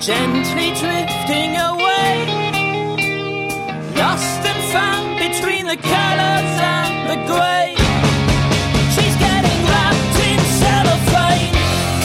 gently drifting away, lost and found between the colors and the grey. She's getting wrapped in cellophane.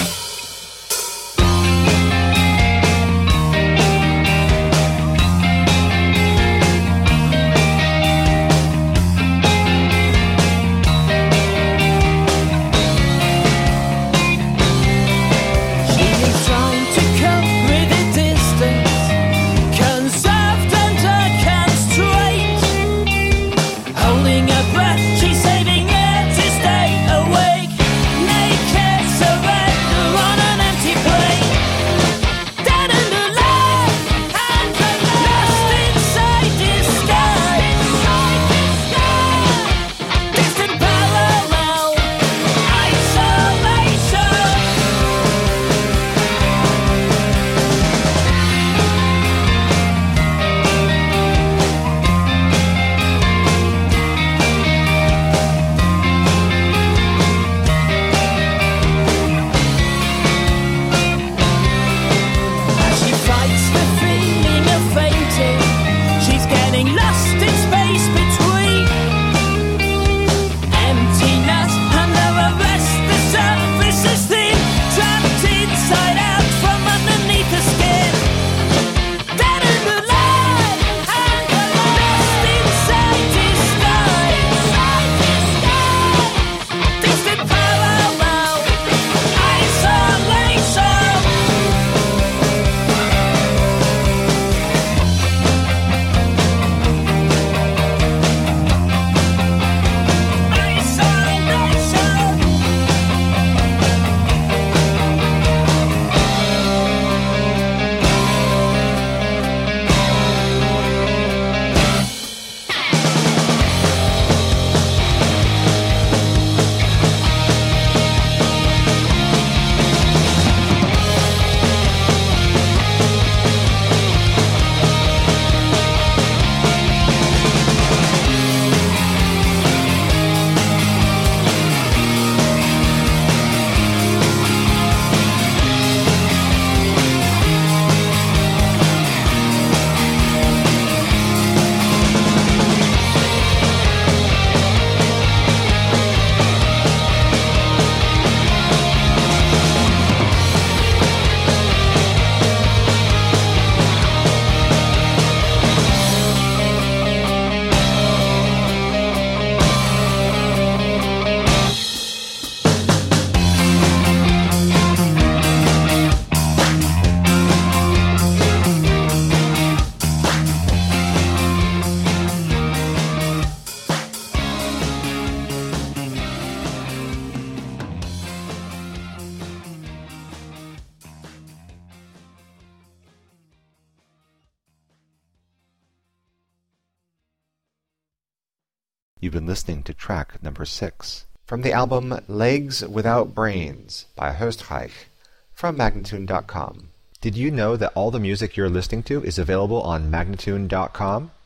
You've been listening to track number 6 from the album Legs Without Brains by Höstreich from Magnatune.com. Did you know that all the music you're listening to is available on Magnatune.com?